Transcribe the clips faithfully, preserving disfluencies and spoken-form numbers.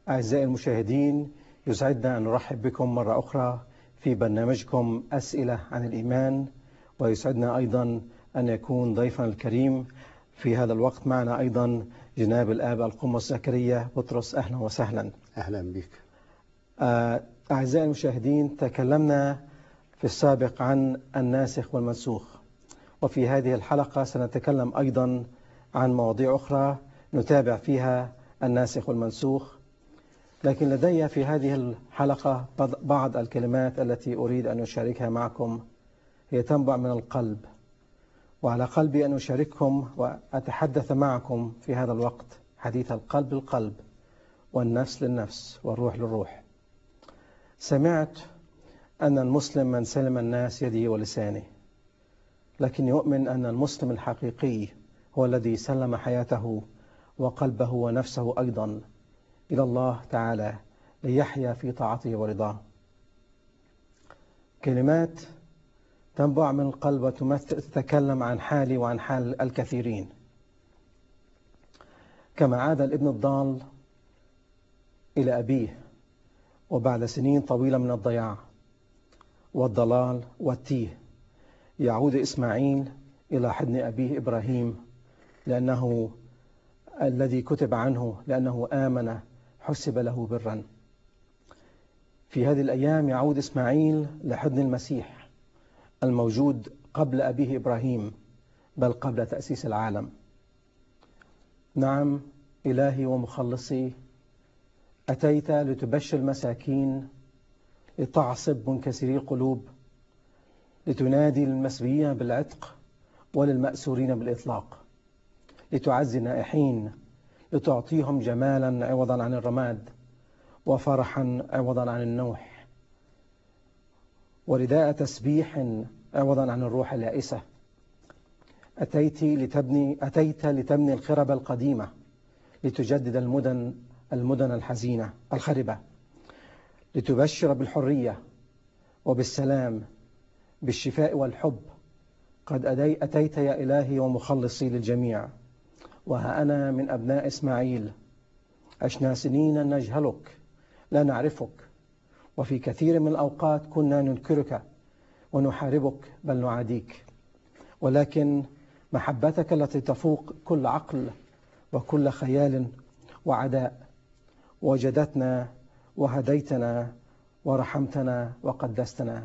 أعزائي المشاهدين، يسعدنا أن نرحب بكم مرة أخرى في برنامجكم أسئلة عن الإيمان، ويسعدنا أيضا أن يكون ضيفنا الكريم في هذا الوقت معنا أيضا جناب الآب القمص زكريا بطرس. أهلا وسهلا. أهلا بك. أعزائي المشاهدين، تكلمنا في السابق عن الناسخ والمنسوخ، وفي هذه الحلقة سنتكلم أيضا عن مواضيع أخرى نتابع فيها الناسخ والمنسوخ. لكن لدي في هذه الحلقة بعض الكلمات التي أريد أن أشاركها معكم، هي تنبع من القلب، وعلى قلبي أن أشارككم وأتحدث معكم في هذا الوقت حديث القلب للقلب والنفس للنفس والروح للروح. سمعت أن المسلم من سلم الناس يده ولسانه، لكن يؤمن أن المسلم الحقيقي هو الذي سلم حياته وقلبه ونفسه أيضا إلى الله تعالى ليحيا في طاعته ورضاه. كلمات تنبع من القلب وتتكلم عن حالي وعن حال الكثيرين. كما عاد الابن الضال إلى أبيه وبعد سنين طويلة من الضياع والضلال والتيه، يعود إسماعيل إلى حضن أبيه إبراهيم، لأنه الذي كتب عنه لأنه آمن حسب له برا. في هذه الأيام يعود إسماعيل لحضن المسيح الموجود قبل أبيه إبراهيم، بل قبل تأسيس العالم. نعم إلهي ومخلصي، أتيت لتبشر المساكين، لتعصب منكسري القلوب، لتنادي للمسبيين بالعتق وللمأسورين بالإطلاق، لتعزي النائحين، لتعطيهم جمالا عوضا عن الرماد وفرحا عوضا عن النوح ورداء تسبيح عوضا عن الروح اليائسة. أتيت لتبني أتيت لتبني الخرب القديمة، لتجدد المدن المدن الحزينة الخربة، لتبشر بالحرية وبالسلام، بالشفاء والحب. قد أتيت يا إلهي ومخلصي للجميع. وها أنا من أبناء إسماعيل، عشنا سنين نجهلك لا نعرفك، وفي كثير من الأوقات كنا ننكرك ونحاربك بل نعاديك، ولكن محبتك التي تفوق كل عقل وكل خيال وعداء وجدتنا وهديتنا ورحمتنا وقدستنا.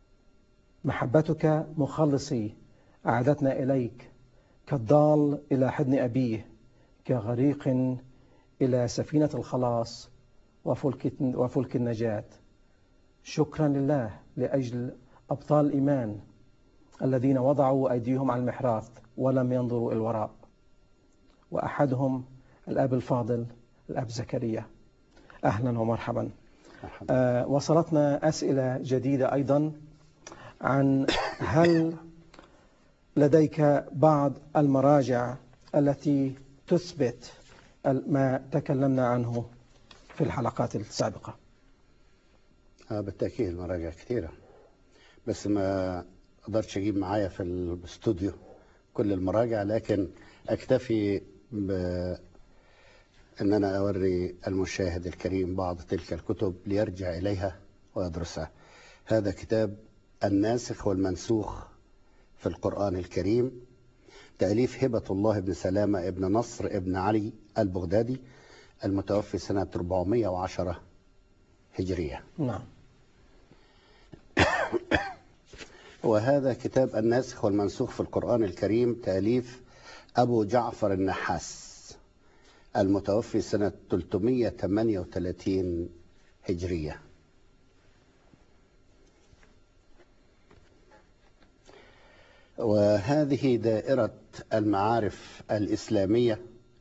محبتك مخلصي أعادتنا إليك، كالضال إلى حضن أبيه، كغريق إلى سفينة الخلاص وفلك, وفلك النجاة. شكرا لله لأجل أبطال الإيمان الذين وضعوا أيديهم على المحراث ولم ينظروا إلى الوراء، وأحدهم الأب الفاضل الأب زكريا. أهلا ومرحبا. آه وصلتنا أسئلة جديدة أيضا عن هل لديك بعض المراجع التي تثبت ما تكلمنا عنه في الحلقات السابقة؟ آه بالتأكيد مراجع كثيرة، بس ما قدرتش أجيب معايا في الاستوديو كل المراجع، لكن أكتفي بأن أنا أوري المشاهد الكريم بعض تلك الكتب ليرجع إليها ويدرسها. هذا كتاب الناسخ والمنسوخ في القرآن الكريم، تأليف هبة الله بن سلامة ابن نصر ابن علي البغدادي، المتوفي سنة أربعمائة وعشرة هجرية. نعم. وهذا كتاب الناسخ والمنسوخ في القرآن الكريم، تأليف أبو جعفر النحاس، المتوفي سنة ثلاثمائة وثمانية وثلاثين هجرية. وهذه دائرة المعارف الإسلامية،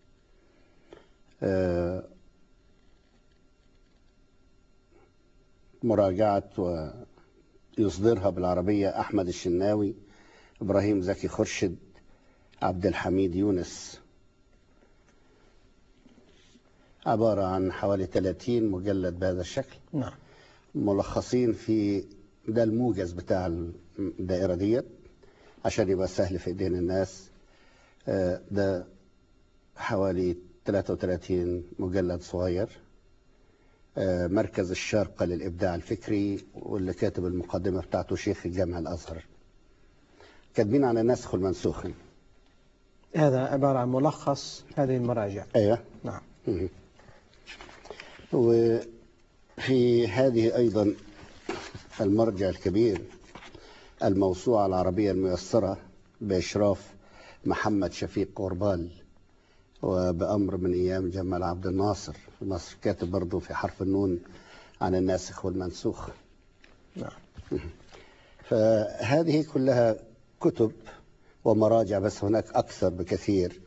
مراجعة ويصدرها بالعربية أحمد الشناوي، إبراهيم زكي خرشد، عبد الحميد يونس. عبارة عن حوالي ثلاثين مجلد بهذا الشكل. نعم. ملخصين في ده الموجز بتاع الدائرة ديت عشان يبقى سهل في ايدين الناس. ده حوالي ثلاثة وثلاثين مجلد صغير مركز الشارقة للإبداع الفكري، واللي كاتب المقدمة بتاعته شيخ الجامع الأزهر. كاتبين عن الناسخ والمنسوخ. هذا عبارة عن ملخص هذه المراجع. أيوة. نعم. وفي هذه أيضا المرجع الكبير الموسوعة العربية الميسرة بإشراف محمد شفيق قربال وبأمر من أيام جمال عبد الناصر في مصر، كاتب برضه في حرف النون عن الناسخ والمنسوخ. نعم. فهذه كلها كتب ومراجع، بس هناك أكثر بكثير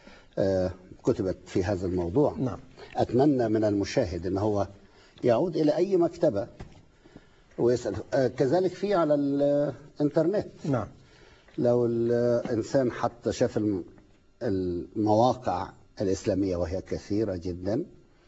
كتبت في هذا الموضوع. نعم. أتمنى من المشاهد أن هو يعود إلى أي مكتبة ويسأل. كذلك في على الإنترنت. نعم. لو الإنسان حتى شاف المواقع الإسلامية وهي كثيرة جدا،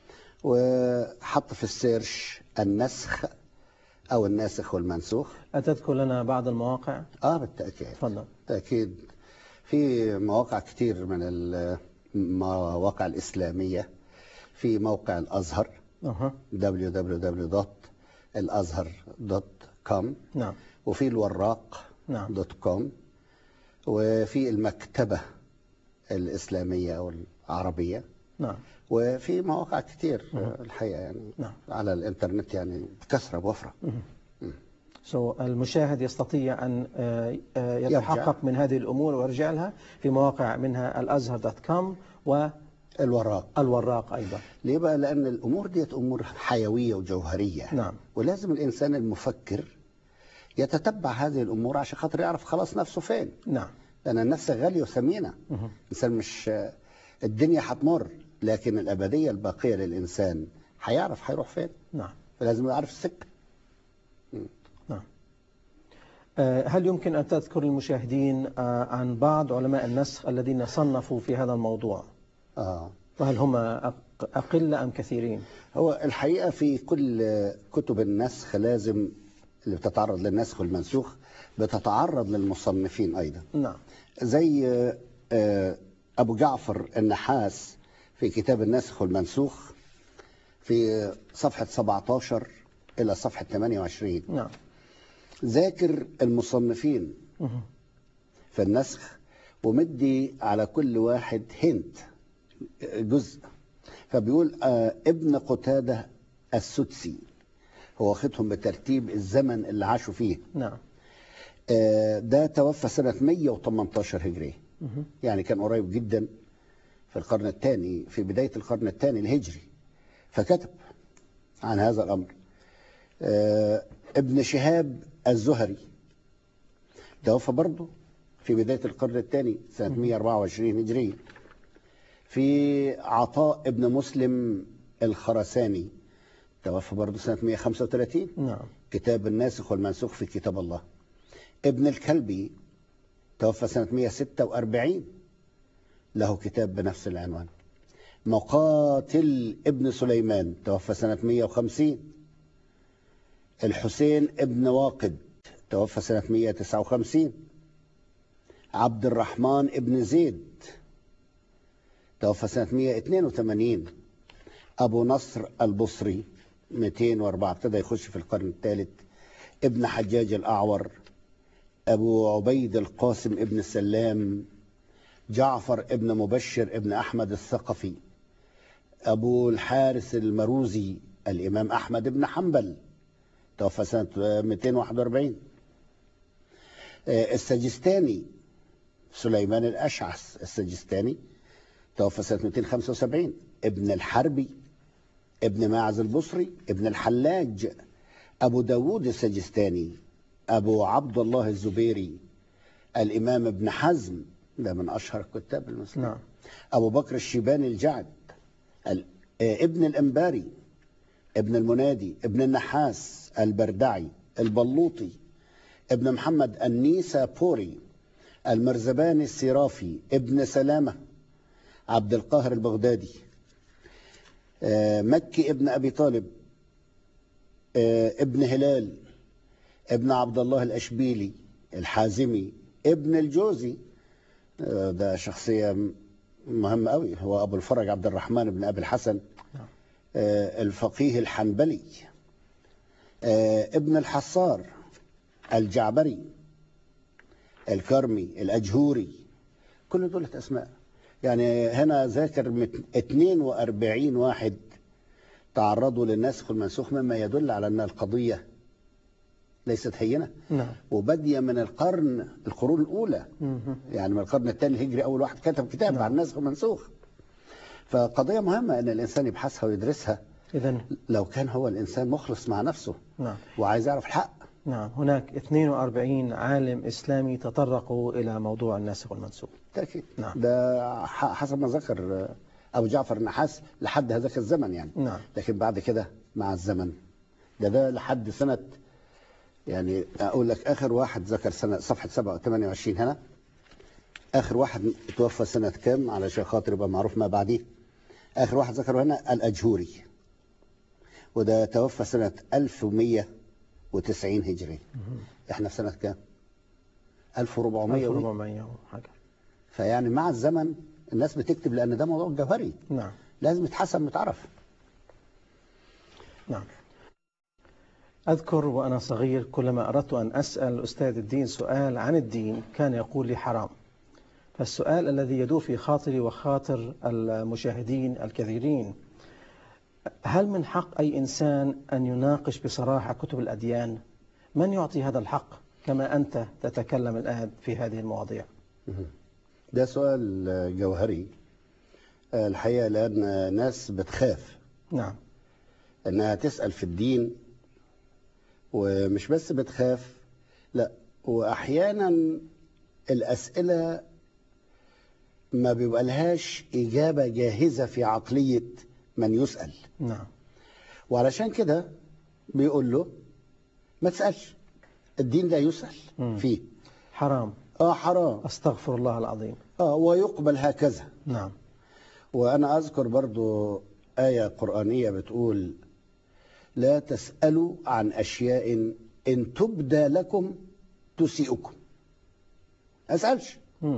وحط في السيرش النسخ أو الناسخ والمنسوخ. أتذكر لنا بعض المواقع؟ آه بالتأكيد. تفضل. بالتأكيد في مواقع كتير من المواقع الإسلامية. في موقع الأزهر أه. دبليو دبليو دبليو دوت الأزهر دوت كوم. نعم. وفي الوراق نعم. دوت كوم. وفي المكتبة الإسلامية أو العربية. نعم. وفي مواقع كتير مه. الحقيقة يعني. نعم. على الإنترنت يعني بكثرة بوفرة. so المشاهد يستطيع أن يتحقق يرجع من هذه الأمور ويرجع لها في مواقع منها الأزهر دوت كوم والوراق. الوراق أيضا. ليه بقى؟ لأن الأمور ديت أمور حيوية وجوهرية. نعم. ولازم الإنسان المفكر يتتبع هذه الأمور عشان خاطر يعرف خلاص نفسه فين. نعم. لأن النفس غالية وثمينة. الإنسان مش الدنيا هتمر، لكن الأبدية الباقية للإنسان هيعرف هيروح فين. نعم. فلازم يعرف السكة. نعم. هل يمكن أن تذكر المشاهدين عن بعض علماء النسخ الذين صنفوا في هذا الموضوع؟ آه. وهل هم أقل أم كثيرين؟ هو الحقيقة في كل كتب النسخ لازم اللي بتتعرض للنسخ والمنسوخ بتتعرض للمصنفين أيضا. نعم. زي أبو جعفر النحاس في كتاب النسخ والمنسوخ في صفحة سبعة عشر إلى صفحة ثمانية وعشرين. نعم. ذاكر المصنفين في النسخ ومدي على كل واحد هنت جزء. فبيقول آه ابن قتادة السدسي هو واخدهم بترتيب الزمن اللي عاشوا فيه. نعم. آه ده توفى سنة مية وثمانية عشر هجري. يعني كان قريب جدا في القرن الثاني، في بداية القرن الثاني الهجري، فكتب عن هذا الأمر. آه ابن شهاب الزهري توفى برضه في بداية القرن الثاني سنة مية وأربعة وعشرين هجري. في عطاء ابن مسلم الخرساني توفى برضه سنة مية وخمسة وثلاثين. نعم. كتاب الناسخ والمنسوخ في كتاب الله. ابن الكلبي توفى سنة مية وستة وأربعين، له كتاب بنفس العنوان. مقاتل ابن سليمان توفى سنة مية وخمسين. الحسين ابن واقد توفى سنة مية وتسعة وخمسين. عبد الرحمن ابن زيد توفى سنة مية واثنين وثمانين. أبو نصر البصري مئتين وأربعة، ابتدى يخش في القرن الثالث. ابن حجاج الأعور. أبو عبيد القاسم ابن السلام. جعفر ابن مبشر ابن أحمد الثقفي. أبو الحارث المروزي الإمام أحمد ابن حنبل توفى سنة مئتين وواحد وأربعين. السجستاني سليمان الأشعث السجستاني توفى سنة مئتين وخمسة وسبعين. ابن الحربي ابن ماعز البصري ابن الحلاج. أبو داود السجستاني. أبو عبد الله الزبيري. الإمام ابن حزم ده من أشهر الكتاب المسلمين. نعم. أبو بكر الشيباني الجعد. ابن الأنباري. ابن المنادي. ابن النحاس البردعي البلوطي. ابن محمد النيسابوري. المرزباني السرافي. ابن سلامة. عبد القاهر البغدادي. مكي ابن أبي طالب. ابن هلال. ابن عبد الله الأشبيلي الحازمي. ابن الجوزي ده شخصية مهمة قوي، هو أبو الفرج عبد الرحمن ابن أبي الحسن الفقيه الحنبلي، ابن الحصار، الجعبري، الكرمي، الأجهوري، كل دول أسماء. يعني هنا ذاكر اثنين وأربعين واحد تعرضوا للناسخ والمنسوخ، مما يدل على أن القضية ليست هينة. نعم. وبدي من القرن القرون الأولى، يعني من القرن الثاني الهجري أول واحد كتب كتاب نعم. عن الناسخ والمنسوخ. فقضية مهمة أن الإنسان يبحثها ويدرسها، إذن لو كان هو الإنسان مخلص مع نفسه. نعم. وعايز يعرف الحق. نعم. هناك اثنين وأربعين عالم إسلامي تطرقوا إلى موضوع الناسخ والمنسوخ. بالتأكيد. نعم. ده حسب ما ذكر أبو جعفر النحاس لحد هذاك الزمن يعني. نعم. لكن بعد كده مع الزمن ده ده لحد سنة، يعني أقول لك آخر واحد ذكر سنة صفحة سبعة وثمانية وعشرين هنا. آخر واحد توفى سنة كام علشان خاطر يبقى معروف ما بعديه. آخر واحد ذكره هنا الأجهوري، وده توفى سنة ألف ومئة وتسعين هجري. احنا في سنة كام؟ ألف وأربعمئة وحاجة. فيعني مع الزمن الناس بتكتب لأن ده موضوع جوهري. نعم. لازم يتحسن ويتعرف. نعم. أذكر وأنا صغير كلما أردت أن أسأل أستاذ الدين سؤال عن الدين كان يقول لي حرام. فالسؤال الذي يدور في خاطري وخاطر المشاهدين الكثيرين: هل من حق أي إنسان أن يناقش بصراحة كتب الأديان؟ من يعطي هذا الحق كما أنت تتكلم الآن في هذه المواضيع؟ ده سؤال جوهري الحقيقة، لأن ناس بتخاف نعم أنها تسأل في الدين، ومش بس بتخاف، لا، وأحيانا الأسئلة ما بيبقى لهاش إجابة جاهزة في عقلية من يسأل. نعم. وعلشان كده بيقول له ما تسألش، الدين لا يسأل مم. فيه، حرام. آه حرام. أستغفر الله العظيم. آه ويقبل هكذا. نعم. وأنا أذكر برضو آية قرآنية بتقول: لا تسألوا عن أشياء إن تبدى لكم تسيئكم. أسألش. مم.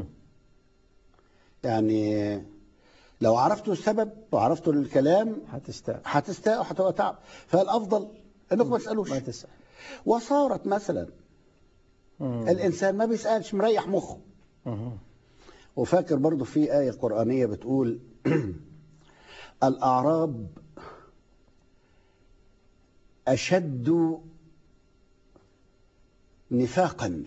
يعني لو عرفتوا السبب وعرفتوا الكلام هتستاء هتستاء وهتبقى تعب. فالأفضل إنكم ما تسألوش. ما تسأل. وصارت مثلا مم. الإنسان ما بيسألش، مريح مخه. مم. وفاكر برضو في آية قرآنية بتقول: الأعراب أشد نفاقا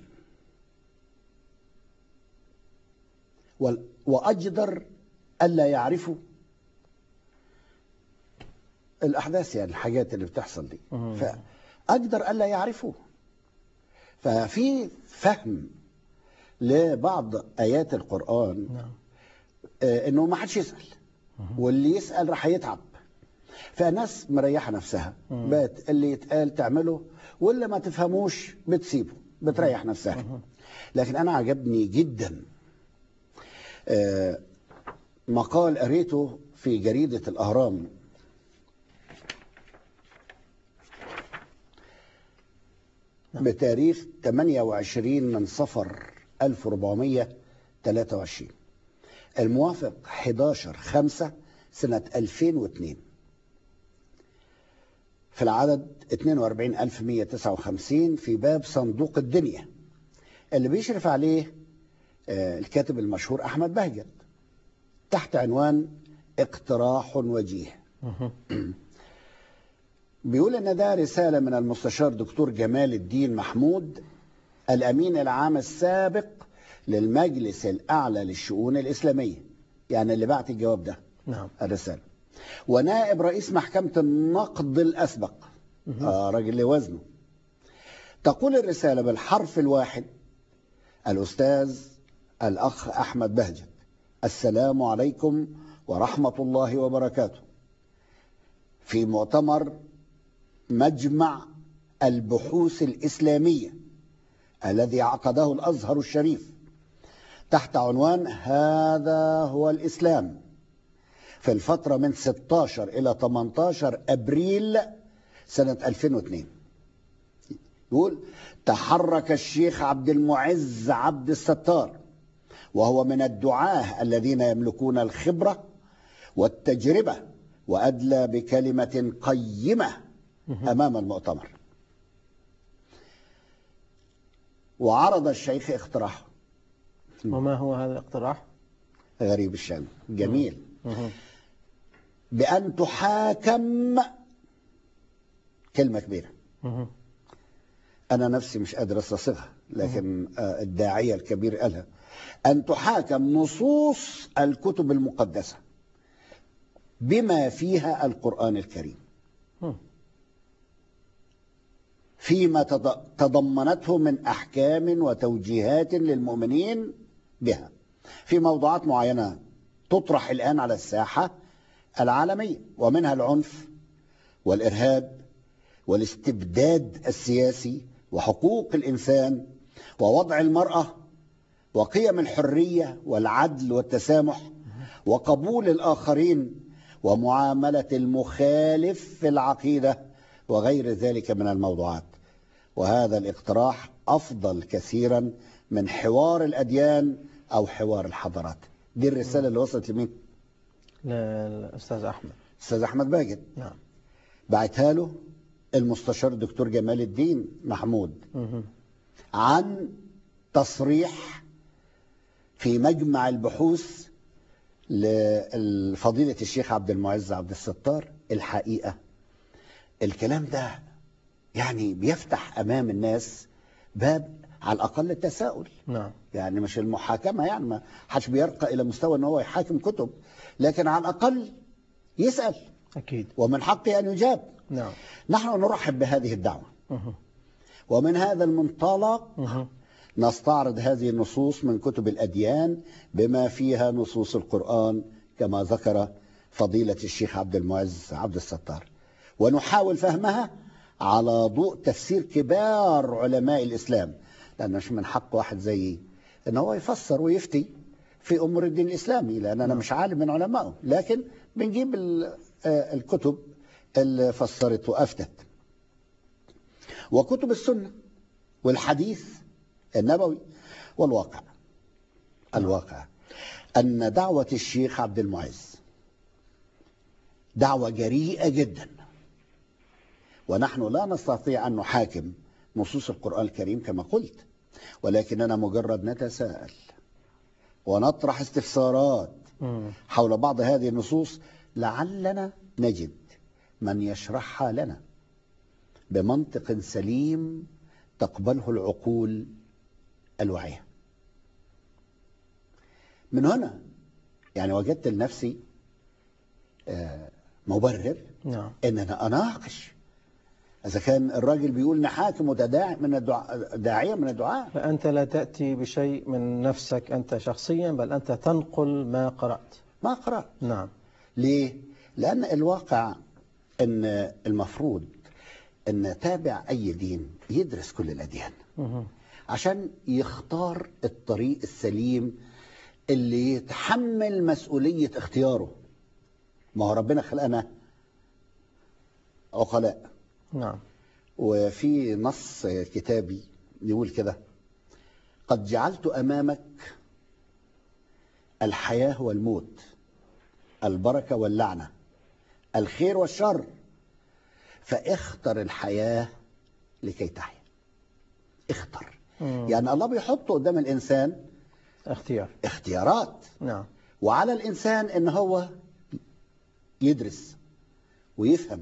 وأجدر ألا يعرفوا الأحداث، يعني الحاجات اللي بتحصل دي، فأجدر ألا يعرفوا. ففي فهم لبعض آيات القرآن نعم. آه إنه ما حدش يسأل، واللي يسأل راح يتعب. فالناس مريحة نفسها، بقت اللي يتقال تعمله، واللي ما تفهموش بتسيبه، بتريح نفسها. لكن أنا عجبني جدا آه مقال قريته في جريدة الأهرام بتاريخ ثمانية وعشرين من صفر ألف وأربعمئة وثلاثة وعشرين، الموافق أحد عشر خمسة سنة ألفين واثنين، في العدد اثنين وأربعين ألف ومئة وتسعة وخمسين، في باب صندوق الدنيا، اللي بيشرف عليه الكاتب المشهور أحمد بهجت، تحت عنوان اقتراح وجيه. بيقول إن ده رسالة من المستشار دكتور جمال الدين محمود، الأمين العام السابق للمجلس الأعلى للشؤون الإسلامية، يعني اللي بعت الجواب ده. نعم. الرسالة. ونائب رئيس محكمة النقد الأسبق، آه راجل له وزنه. تقول الرسالة بالحرف الواحد: الأستاذ الأخ أحمد بهجت، السلام عليكم ورحمة الله وبركاته. في مؤتمر مجمع البحوث الإسلامية الذي عقده الأزهر الشريف تحت عنوان هذا هو الإسلام، في الفترة من ستة عشر إلى ثمانية عشر أبريل سنة ألفين واثنين، يقول: تحرك الشيخ عبد المعز عبد الستار، وهو من الدعاة الذين يملكون الخبرة والتجربة وأدلى بكلمة قيمة أمام المؤتمر. وعرض الشيخ اقتراحه. وما هو هذا الاقتراح؟ غريب الشأن جميل. مم. بأن تحاكم، كلمة كبيرة مم. أنا نفسي مش قادر استصيغها، لكن الداعية الكبير قالها، أن تحاكم نصوص الكتب المقدسة بما فيها القرآن الكريم مم. فيما تضمنته من أحكام وتوجيهات للمؤمنين بها في موضوعات معينة تطرح الآن على الساحة العالمية، ومنها العنف والإرهاب والاستبداد السياسي وحقوق الإنسان ووضع المرأة وقيم الحرية والعدل والتسامح وقبول الآخرين ومعاملة المخالف في العقيدة وغير ذلك من الموضوعات. وهذا الاقتراح أفضل كثيرا من حوار الأديان أو حوار الحضارات. دي الرسالة اللي وصلت لمين؟ للأستاذ أحمد أستاذ أحمد باجد. نعم. بعتها له المستشار الدكتور جمال الدين محمود مم. عن تصريح في مجمع البحوث لفضيلة الشيخ عبد المعز عبد الستار. الحقيقة الكلام ده يعني بيفتح أمام الناس باب على الأقل التساؤل. نعم. يعني مش المحاكمة، يعني ما حدش بيرقى إلى مستوى أنه هو يحاكم كتب، لكن على الأقل يسأل. أكيد. ومن حقه أن يجاب. نعم. نحن نرحب بهذه الدعوة. مم. ومن هذا المنطلق مم. نستعرض هذه النصوص من كتب الأديان بما فيها نصوص القرآن كما ذكر فضيلة الشيخ عبد المعز عبد الستار، ونحاول فهمها على ضوء تفسير كبار علماء الإسلام، لأن مش من حق واحد زيي أن هو يفسر ويفتي في أمور الدين الإسلامي، لأن أنا مش عالم من علمائه، لكن بنجيب الكتب اللي فسرت وأفتت. وكتب السنة والحديث النبوي والواقع. الواقع أن دعوة الشيخ عبد المعز دعوة جريئة جدا، ونحن لا نستطيع أن نحاكم نصوص القرآن الكريم كما قلت، ولكننا مجرد نتساءل ونطرح استفسارات حول بعض هذه النصوص، لعلنا نجد من يشرحها لنا بمنطق سليم تقبله العقول الواعية. من هنا يعني وجدت لنفسي مبرر نعم. ان انا اناقش اذا كان الراجل بيقول نحاكم وتداعي من الدعاء داعيه من الدعاء. فأنت لا تأتي بشيء من نفسك أنت شخصيا، بل أنت تنقل ما قرأت. ما قرأت. نعم. ليه؟ لأن الواقع ان المفروض ان تابع اي دين يدرس كل الاديان مه. عشان يختار الطريق السليم اللي يتحمل مسؤولية اختياره. ما هو ربنا خلقنا عقلاء. نعم. وفي نص كتابي يقول كده: قد جعلت أمامك الحياة والموت، البركة واللعنة، الخير والشر، فاختر الحياة لكي تحيا. اختر. مم. يعني الله بيحط قدام الإنسان اختيار اختيارات. نعم. وعلى الإنسان إن هو يدرس ويفهم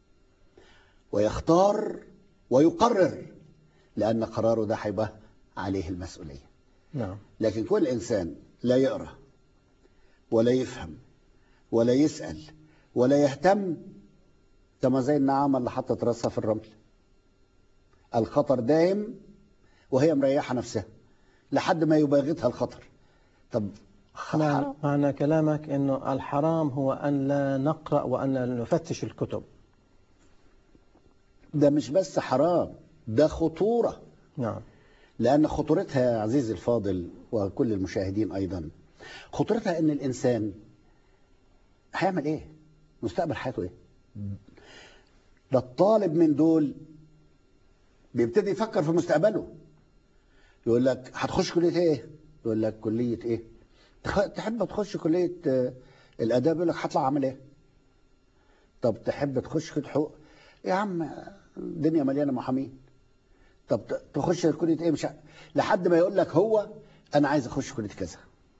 ويختار ويقرر، لأن قراره ده هيبقى عليه المسؤولية. نعم. لكن كل إنسان لا يقرأ ولا يفهم ولا يسأل ولا يهتم، كما زي النعامة اللي حطت راسها في الرمل. الخطر دائم وهي مريحة نفسها لحد ما يباغتها الخطر. طب معنى, معنى كلامك أنه الحرام هو أن لا نقرأ وأن لا نفتش الكتب. ده مش بس حرام، ده خطورة. نعم. لأن خطورتها يا عزيزي الفاضل وكل المشاهدين أيضا، خطورتها أن الإنسان هيعمل إيه؟ مستقبل حياته إيه؟ ده الطالب من دول بيبتدي يفكر في مستقبله. يقول لك هتخش كلية إيه؟ يقول لك كلية إيه؟ تحب تخش كلية الآداب؟ يقول لك هطلع أعمل إيه؟ طب تحب تخش كلية حقوق؟ يا عم الدنيا مليانة محامين. طب تخش كلية ايه؟ مش ع... لحد ما يقول لك هو انا عايز اخش كلية كذا.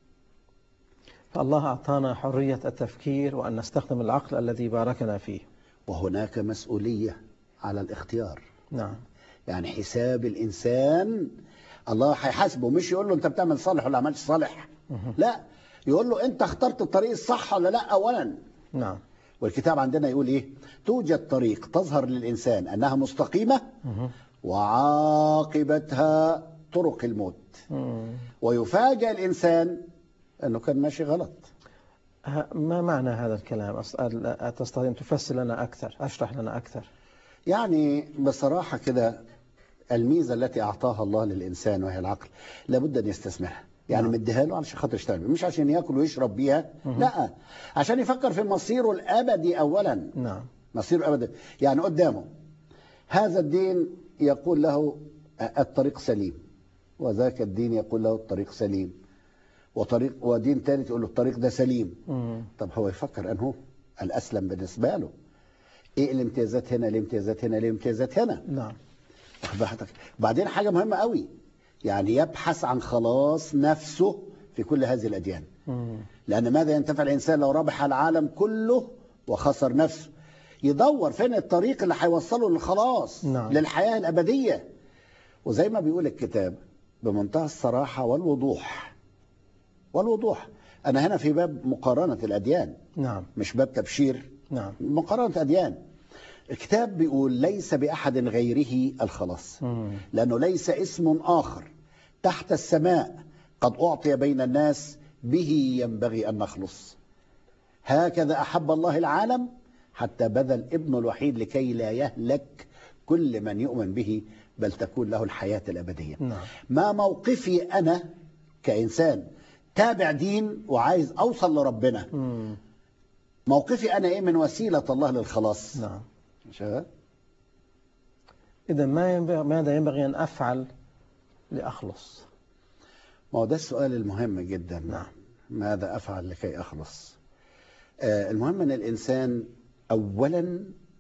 فالله أعطانا حرية التفكير وأن نستخدم العقل الذي باركنا فيه. وهناك مسؤولية على الاختيار. نعم. يعني حساب الإنسان الله هيحاسبه، مش يقول له أنت بتعمل صالح ولا عملش صالح. لا، يقول له أنت اخترت الطريق الصح ولا لا أولا. نعم. والكتاب عندنا يقول إيه؟ توجد طريق تظهر للإنسان أنها مستقيمة وعاقبتها طرق الموت، ويفاجأ الإنسان أنه كان ماشي غلط. ما معنى هذا الكلام؟ تستطيع أن تفسر لنا أكثر، أشرح لنا أكثر؟ يعني بصراحة كده الميزة التي أعطاها الله للإنسان وهي العقل لابد أن يستثمرها. يعني نعم. مديها له علشان خاطر يشتغل، مش عشان يأكل ويشرب بيها. مه. لا، عشان يفكر في مصيره الأبدي أولا. نعم. مصيره الأبدي. يعني قدامه هذا الدين يقول له الطريق سليم، وذاك الدين يقول له الطريق سليم، وطريق ودين ثالث يقول له الطريق ده سليم. مه. طب هو يفكر أنه الأسلم بالنسبة له. ايه الامتيازات هنا، الامتيازات هنا، الامتيازات هنا. نعم. بعدين حاجة مهمة قوي، يعني يبحث عن خلاص نفسه في كل هذه الأديان. مم. لأن ماذا ينتفع الإنسان لو ربح العالم كله وخسر نفسه؟ يدور فين الطريق اللي هيوصله للخلاص. نعم. للحياة الأبدية. وزي ما بيقول الكتاب بمنتهى الصراحة والوضوح والوضوح، أنا هنا في باب مقارنة الأديان. نعم. مش باب تبشير. نعم. مقارنة أديان. الكتاب بيقول ليس بأحد غيره الخلاص. مم. لأنه ليس اسم آخر تحت السماء قد أعطي بين الناس به ينبغي أن نخلص. هكذا أحب الله العالم حتى بذل ابنه الوحيد لكي لا يهلك كل من يؤمن به بل تكون له الحياة الأبدية. نعم. ما موقفي أنا كإنسان تابع دين وعايز أوصل لربنا؟ مم. موقفي أنا إيه من وسيلة الله للخلاص؟ نعم. شو؟ إذا ما ينبغي، ماذا ينبغي أن أفعل لأخلص؟ ما هو ده السؤال المهم جدا. نعم. ماذا أفعل لكي أخلص؟ آه المهم أن الإنسان أولا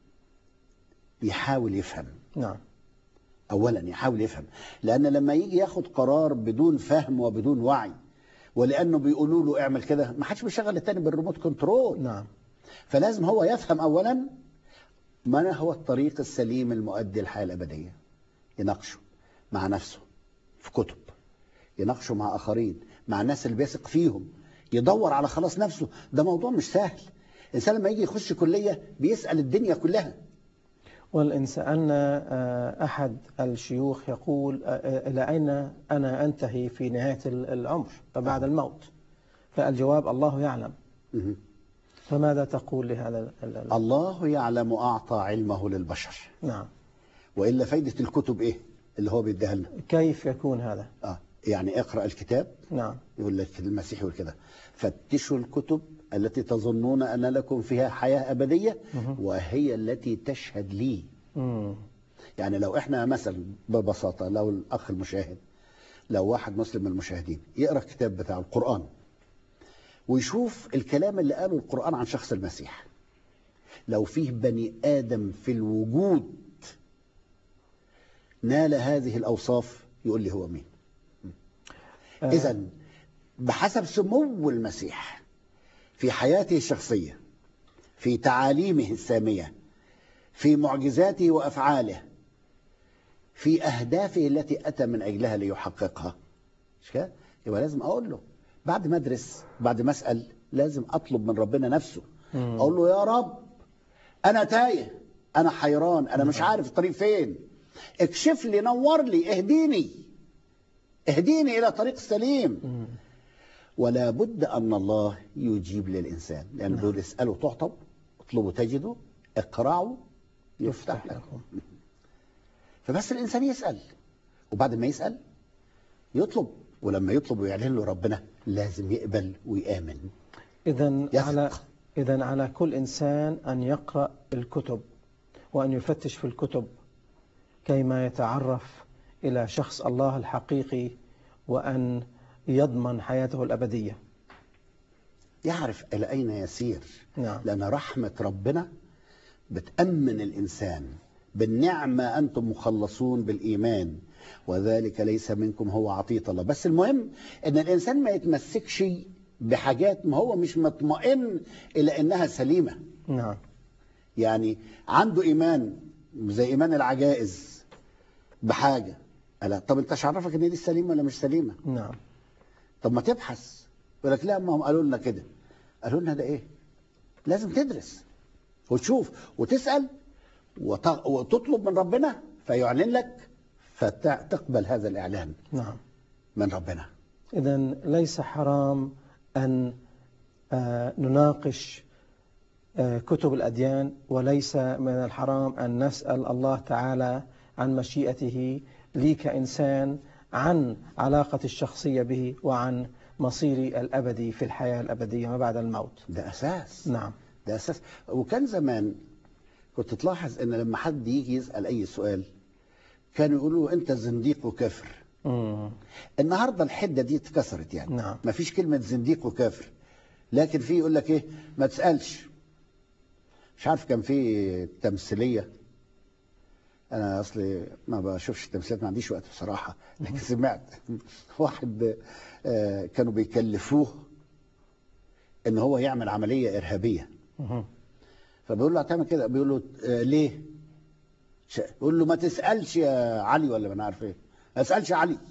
يحاول يفهم. نعم. أولا يحاول يفهم، لأن لما يجي ياخد قرار بدون فهم وبدون وعي، ولأنه بيقولوا له اعمل كده، ما حدش بيشغل التاني بالريموت كنترول. نعم. فلازم هو يفهم أولا ما هو الطريق السليم المؤدي للحياة الأبدية. يناقشه مع نفسه في كتب، يناقشه مع آخرين، مع الناس اللي بيثق فيهم، يدور على خلاص نفسه. ده موضوع مش سهل. الإنسان لما يجي يخش كلية بيسأل الدنيا كلها. والإنسان أحد الشيوخ يقول إلى أين أنا أنتهي في نهاية العمر فبعد آه. الموت؟ فالجواب الله يعلم. م- فماذا تقول لهذا؟ الله يعلم أعطى علمه للبشر. نعم. وإلا فايدة الكتب إيه اللي هو بيديها لنا؟ كيف يكون هذا؟ آه يعني اقرأ الكتاب. نعم. يقول لك المسيح يقول كده فتشوا الكتب التي تظنون أن لكم فيها حياة أبدية مه. وهي التي تشهد لي. مم. يعني لو إحنا مثلا ببساطة، لو الأخ المشاهد، لو واحد مسلم من المشاهدين يقرأ الكتاب بتاع القرآن ويشوف الكلام اللي قاله القرآن عن شخص المسيح، لو فيه بني آدم في الوجود نال هذه الأوصاف يقول لي هو مين. آه. إذن بحسب سمو المسيح في حياته الشخصية، في تعاليمه السامية، في معجزاته وأفعاله، في أهدافه التي أتى من أجلها ليحققها، مش كده؟ يبقى لازم أقول له بعد ما أدرس، بعد ما أسأل، لازم أطلب من ربنا نفسه. مم. أقول له يا رب أنا تايه، أنا حيران، أنا مش عارف الطريق فين، اكشف لي، نور لي، اهديني اهديني إلى طريق السليم. مم. ولا بد أن الله يجيب للإنسان، لأنه بيقول اسألوا تعطوا، اطلبوا تجدوا، اقرعوا يفتح لكم. فبس الإنسان يسأل، وبعد ما يسأل يطلب، ولما يطلب ويعلن له ربنا لازم يقبل ويآمن. إذن على إذن على كل إنسان أن يقرأ الكتب وأن يفتش في الكتب كيما يتعرف إلى شخص الله الحقيقي وأن يضمن حياته الأبدية. يعرف إلى أين يسير. نعم. لأن رحمة ربنا بتأمن الإنسان بالنعمة، أنتم مخلصون بالإيمان وذلك ليس منكم، هو عطية الله. بس المهم أن الإنسان ما يتمسكش بحاجات ما هو مش مطمئن إلى أنها سليمة. نعم. يعني عنده إيمان زي إيمان العجائز بحاجة، ألا طب أنت مش عرفك أن دي سليمة ولا مش سليمة؟ نعم. طب ما تبحث. يقول لك لا، ما هم قالوا لنا كده. قالوا لنا ده إيه؟ لازم تدرس وتشوف وتسأل وتطلب من ربنا فيعلن لك فتقبل هذا الإعلان. نعم. من ربنا. إذن ليس حرام أن نناقش كتب الأديان، وليس من الحرام أن نسأل الله تعالى عن مشيئته لي كإنسان، عن علاقتي الشخصية به، وعن مصيري الأبدي في الحياة الأبدية ما بعد الموت. ده أساس. نعم. ده أساس. وكان زمان كنت تلاحظ أن لما حد يجي يسأل أي سؤال كانوا يقولوا أنت زنديق وكافر. مم. النهاردة الحدة دي اتكسرت يعني. نعم. ما فيش كلمة زنديق وكافر، لكن في يقول لك إيه، ما تسألش. مش عارف كان في تمثيلية، أنا أصلي ما بشوفش التمثيليات، ما عنديش وقت بصراحة، لكن سمعت واحد كانوا بيكلفوه إن هو يعمل عملية إرهابية. فبيقول له هتعمل كده، بيقول له آه ليه؟ يقول له ما تسألش يا علي، ولا ما عارف ايه، ما تسألش يا علي. ما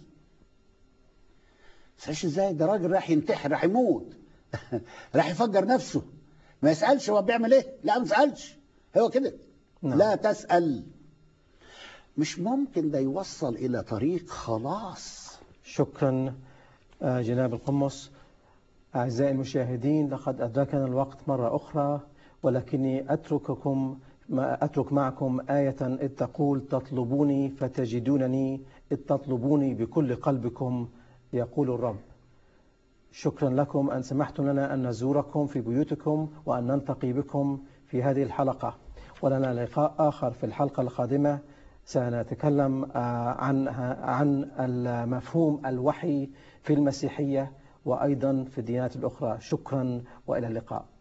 تسألش ازاي؟ ده راجل راح ينتحر، راح يموت راح يفجر نفسه، ما يسألش هو بيعمل ايه؟ لا ما تسألش، هو كده. نعم. لا تسأل. مش ممكن ده يوصل إلى طريق خلاص. شكرا جناب القمص. أعزائي المشاهدين، لقد أدركنا الوقت مرة أخرى، ولكني أترككم ما أترك معكم آية إذ تقول تطلبوني فتجدونني إذ تطلبوني بكل قلبكم يقول الرب. شكرا لكم أن سمحتم لنا أن نزوركم في بيوتكم وأن نلتقي بكم في هذه الحلقة، ولنا لقاء آخر في الحلقة القادمة سنتكلم عن عن المفهوم الوحي في المسيحية وأيضا في الديانات الأخرى. شكرا وإلى اللقاء.